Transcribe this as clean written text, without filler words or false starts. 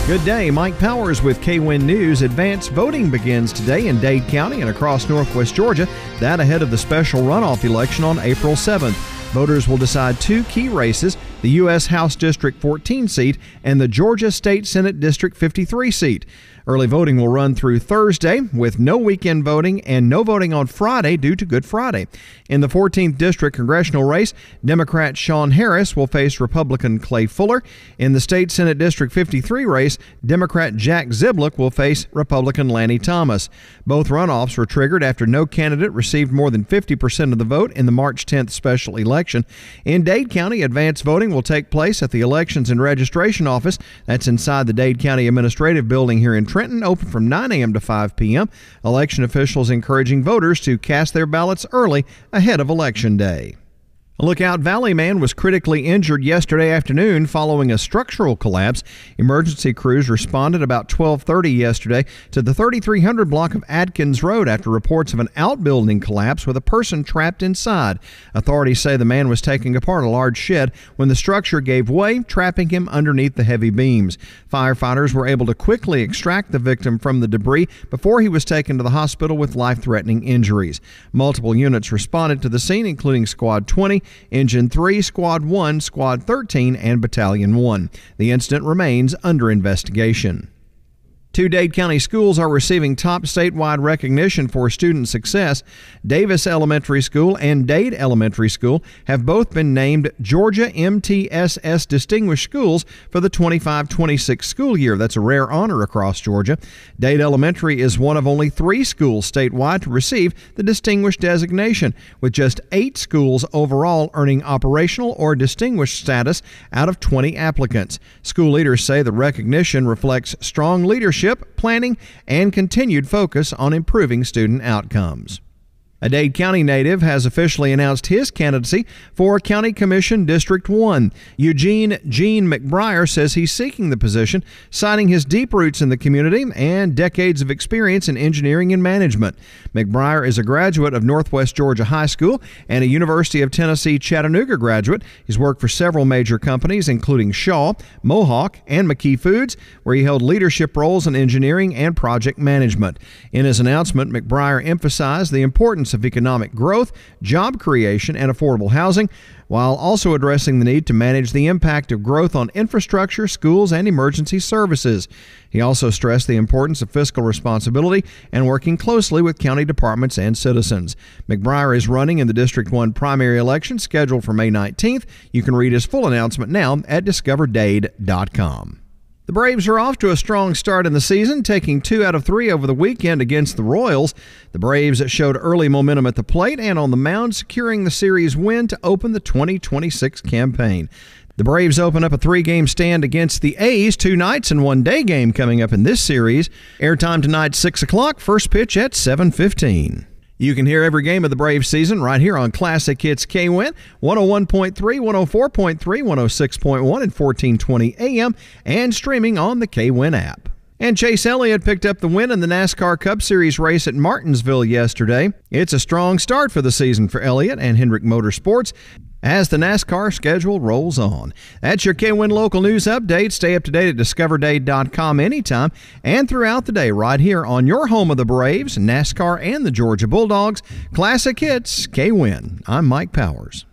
Good day, Mike Powers with KWIN News. Advanced voting begins today in Dade County and across northwest Georgia, that ahead of the special runoff election on April 7th. Voters will decide two key races, the U.S. House District 14 seat and the Georgia State Senate District 53 seat. Early voting will run through Thursday with no weekend voting and no voting on Friday due to Good Friday. In the 14th District congressional race, Democrat Sean Harris will face Republican Clay Fuller. In the State Senate District 53 race, Democrat Jack Ziblack will face Republican Lanny Thomas. Both runoffs were triggered after no candidate received more than 50% of the vote in the March 10th special election. In Dade County, advanced voting will take place at the Elections and Registration Office. That's inside the Dade County Administrative Building here in Trenton, open from 9 a.m. to 5 p.m. Election officials encouraging voters to cast their ballots early ahead of Election Day. A Lookout Valley man was critically injured yesterday afternoon following a structural collapse. Emergency crews responded about 12:30 yesterday to the 3300 block of Adkins Road after reports of an outbuilding collapse with a person trapped inside. Authorities say the man was taking apart a large shed when the structure gave way, trapping him underneath the heavy beams. Firefighters were able to quickly extract the victim from the debris before he was taken to the hospital with life-threatening injuries. Multiple units responded to the scene, including Squad 20, Engine 3, Squad 1, Squad 13, and Battalion 1. The incident remains under investigation. Two Dade County schools are receiving top statewide recognition for student success. Davis Elementary School and Dade Elementary School have both been named Georgia MTSS Distinguished Schools for the 25-26 school year. That's a rare honor across Georgia. Dade Elementary is one of only 3 schools statewide to receive the distinguished designation, with just 8 schools overall earning operational or distinguished status out of 20 applicants. School leaders say the recognition reflects strong leadership, planning, and continued focus on improving student outcomes. A Dade County native has officially announced his candidacy for County Commission District 1. Eugene Gene McBriar says he's seeking the position, citing his deep roots in the community and decades of experience in engineering and management. McBriar is a graduate of Northwest Georgia High School and a University of Tennessee Chattanooga graduate. He's worked for several major companies, including Shaw, Mohawk, and McKee Foods, where he held leadership roles in engineering and project management. In his announcement, McBriar emphasized the importance of economic growth, job creation, and affordable housing, while also addressing the need to manage the impact of growth on infrastructure, schools, and emergency services. He also stressed the importance of fiscal responsibility and working closely with county departments and citizens. McBriar is running in the District 1 primary election scheduled for May 19th. You can read his full announcement now at discoverdade.com. The Braves are off to a strong start in the season, taking 2 out of 3 over the weekend against the Royals. The Braves showed early momentum at the plate and on the mound, securing the series win to open the 2026 campaign. The Braves open up a 3-game stand against the A's, 2 nights and 1 day game coming up in this series. Airtime tonight, 6 o'clock, first pitch at 7:15. You can hear every game of the Braves season right here on Classic Hits KWIN, 101.3, 104.3, 106.1, and 1420 AM, and streaming on the KWIN app. And Chase Elliott picked up the win in the NASCAR Cup Series race at Martinsville yesterday. It's a strong start for the season for Elliott and Hendrick Motorsports as the NASCAR schedule rolls on. That's your KWIN local news update. Stay up to date at discoverdade.com anytime and throughout the day right here on your home of the Braves, NASCAR, and the Georgia Bulldogs. Classic Hits, KWIN. I'm Mike Powers.